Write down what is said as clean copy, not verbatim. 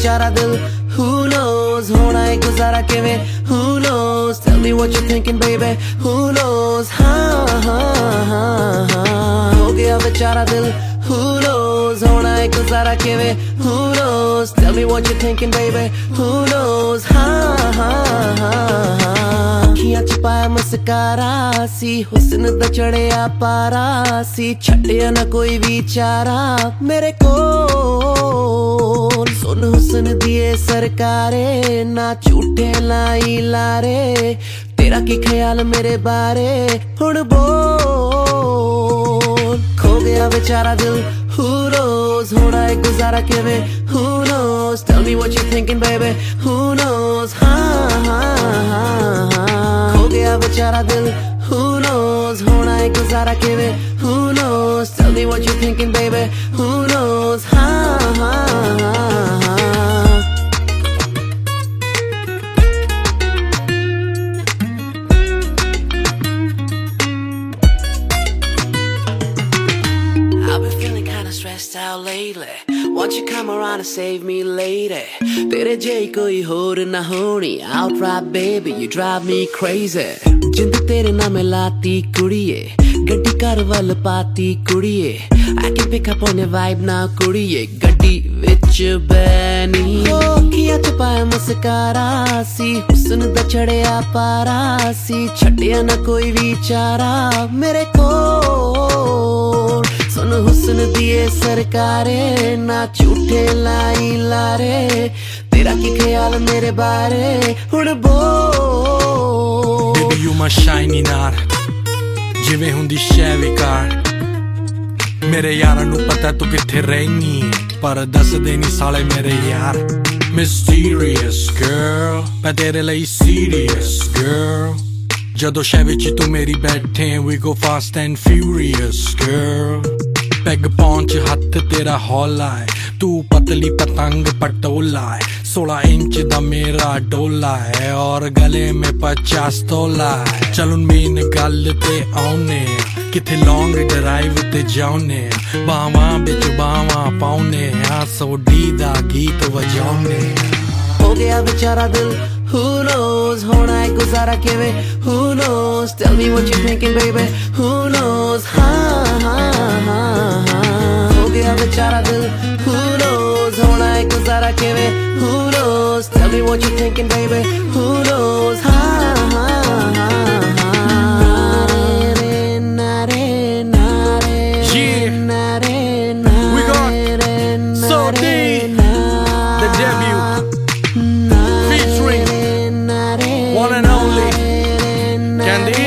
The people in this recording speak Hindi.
बेचारा दिल who knows होना है गुजारा किवें who knows tell me what you're thinking baby who knows हो गया बेचारा दिल who knows होना है गुजारा किवें who knows tell me what you're thinking baby who knows अखियां च पाया मस्कारा सी हुस्न दा चढ़िया पारा सी छड्डिया ना कोई विचारा मेरे कोल सुन हुस्न दिए सरकारे ना झूठे लाई लारे तेरा की ख्याल मेरे बारे हुण बोल खो गया बेचारा दिल who knows होना है गुजारा किवें who knows tell me what you're thinking baby who knows खो गया बेचारा दिल who knows होना है गुजारा किवें who knows tell me what you're thinking baby who knows I've been feeling kinda stressed out lately Won't you come around and save me lady तेरे जई कोई होर ना होनी Outright baby you drive me crazy जिंद तेरे नाम लाती कुड़िए गड्डी कर वल पाती कुड़िए I can pick up on your vibe now कुड़िए गड्डी विच बैनी अखियां च पाया मस्कारा सी हुस्न दा चढ़िया पारा सी छड्डिया ना कोई विचारा मेरे कोल सुन हुस्न दिए सरकारे ना झूठे लाई लारे तेरा की ख्याल मेरे बारे हुण बोल Baby you my shiny nar जिवें हुंदी शै विकार मेरे यारां नू पता तू किथे रहनी पर दस दे नी साले मेरे यार Mysterious girl मैं तेरे ਲਈ serious girl ਜਦੋਂ ਸ਼ੈ ਵਿੱਚ ਤੂੰ ਮੇਰੀ ਬੈਠੇ we go fast and furious girl peg ਪਹੁੰਚ ਹੱਥ ਤੇਰਾ ਹੌਲਾ ਹੈ ਤੂੰ ਪਤਲੀ ਪਤੰਗ ਪਟੋਲਾ है 16 इंच दा मेरा डोला है और गले में 50 तोला है चल मेन गल ते आउने किथे लॉन्ग ड्राइव ते जाउने बावां बिच बावां पाउने सोडी दा गीत वजाउने हो गया बेचारा दिल who knows होना है गुजारा किवें who knows tell me what you're thinking baby who knows हो गया बेचारा दिल who knows होना है गुजारा किवें who knows tell me what you're thinking baby who knows We got So D the debut featuring one and only Candy